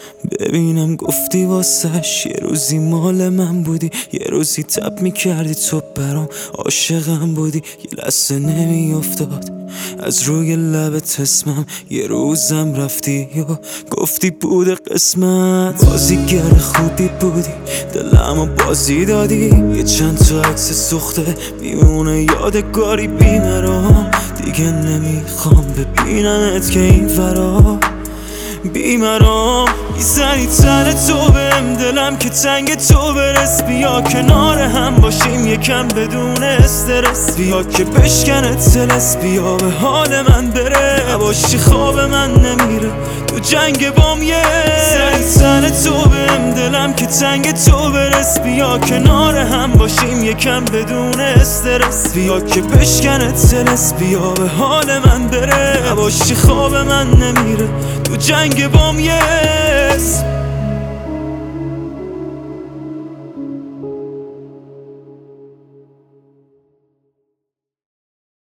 ببینم گفتی واسش یه روزی مال من بودی، یه روزی تب میکردی تو برام عاشقم بودی. یه لحظه نمیافتاد از روی لبت اسمم، یه روزم رفتی و گفتی بوده قسمت. بازیگر خوبی بودی، دلمو بازی دادی. یه چند تا عکس سوخته میمونه یادگاری بیمرام. دیگه نمیخوام ببینمت که این ورا بیمرام. میزنی تن تو بهم، دلم که تنگ تو برس. بیا کنار هم باشیم یکم بدون استرس، بیا که بشکنه تلس، بیا به حال من بره. نباشی خواب من نمیره تو جنگ بام. یه میزنی تن تو بهم، دلم که تنگ تو برس. بیا کنار هم باشیم یکم بدون استرس، بیا که بشکنه تلس، بیا به حال من بره. نباشی خواب من نمیره تو جنگ بام. yes